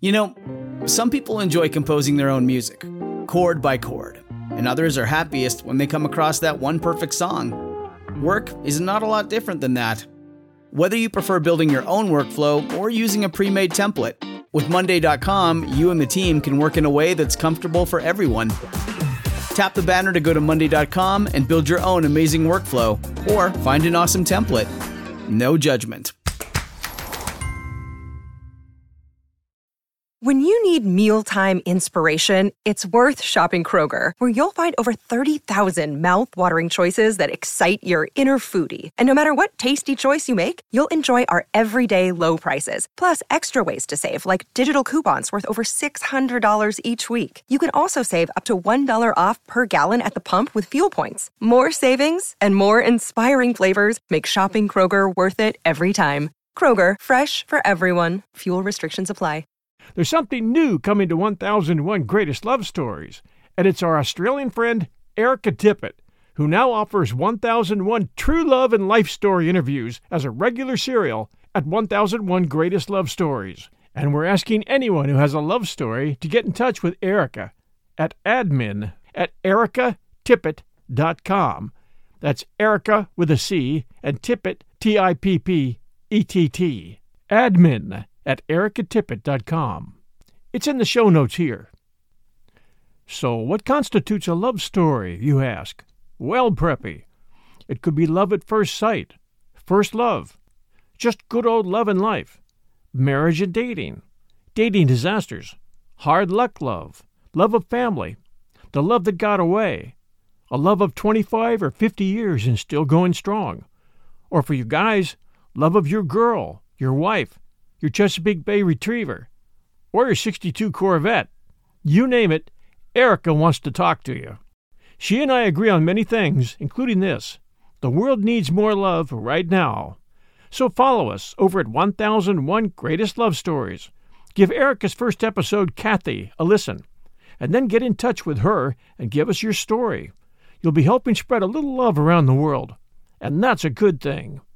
You know, some people enjoy composing their own music, chord by chord, and others are happiest when they come across that one perfect song. Work is not a lot different than that. Whether you prefer building your own workflow or using a pre-made template, with Monday.com, you and the team can work in a way that's comfortable for everyone. Tap the banner to go to Monday.com and build your own amazing workflow, or find an awesome template. No judgment. When you need mealtime inspiration, it's worth shopping Kroger, where you'll find over 30,000 mouth-watering choices that excite your inner foodie. And no matter what tasty choice you make, you'll enjoy our everyday low prices, plus extra ways to save, like digital coupons worth over $600 each week. You can also save up to $1 off per gallon at the pump with fuel points. More savings and more inspiring flavors make shopping Kroger worth it every time. Kroger, fresh for everyone. Fuel restrictions apply. There's something new coming to 1001 Greatest Love Stories, and it's our Australian friend Erica Tippett, who now offers 1001 True Love and Life Story interviews as a regular serial at 1001 Greatest Love Stories. And we're asking anyone who has a love story to get in touch with Erica at admin@ericatippett.com. That's Erica with a C and Tippett, Tippett. admin@ericatippett.com. It's in the show notes here. So, what constitutes a love story, you ask? Well, Preppy, it could be love at first sight, first love, just good old love in life, marriage and dating disasters, hard luck love, love of family, the love that got away, a love of 25 or 50 years and still going strong. Or for you guys, love of your girl, your wife, your Chesapeake Bay Retriever, or your 62 Corvette. You name it, Erica wants to talk to you. She and I agree on many things, including this: the world needs more love right now. So follow us over at 1001 Greatest Love Stories. Give Erica's first episode, Kathy, a listen, and then get in touch with her and give us your story. You'll be helping spread a little love around the world, and that's a good thing.